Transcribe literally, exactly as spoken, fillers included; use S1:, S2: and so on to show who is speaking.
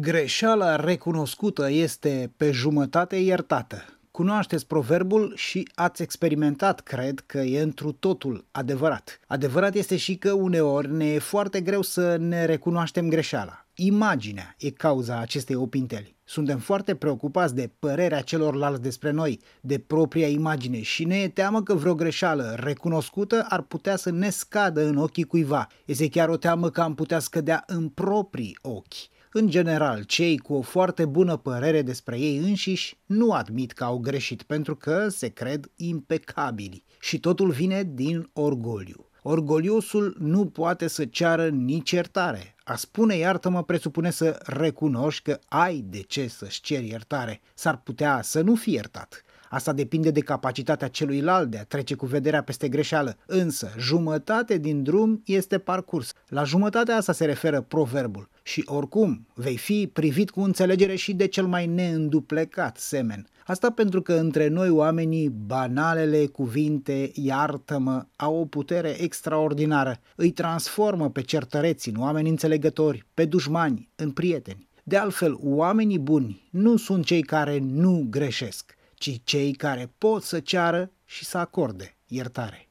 S1: Greșeala recunoscută este pe jumătate iertată. Cunoașteți proverbul și ați experimentat, cred, că e întru totul adevărat. Adevărat este și că uneori ne e foarte greu să ne recunoaștem greșeala. Imaginea e cauza acestei opinteli. Suntem foarte preocupați de părerea celorlalți despre noi, de propria imagine și ne e teamă că vreo greșeală recunoscută ar putea să ne scadă în ochii cuiva. Este chiar o teamă că am putea scădea în proprii ochi. În general, cei cu o foarte bună părere despre ei înșiși nu admit că au greșit pentru că se cred impecabili și totul vine din orgoliu. Orgoliosul nu poate să ceară nici iertare. A spune iartă-mă presupune să recunoști că ai de ce să-și ceri iertare. S-ar putea să nu fii iertat. Asta depinde de capacitatea celuilalt de a trece cu vederea peste greșeală, însă jumătate din drum este parcurs. La jumătatea asta se referă proverbul și oricum vei fi privit cu înțelegere și de cel mai neînduplecat semen. Asta pentru că între noi oamenii banalele cuvinte iartă-mă au o putere extraordinară. Îi transformă pe certăreți în oameni înțelegători, pe dușmani în prieteni. De altfel, oamenii buni nu sunt cei care nu greșesc, ci cei care pot să ceară și să acorde iertare.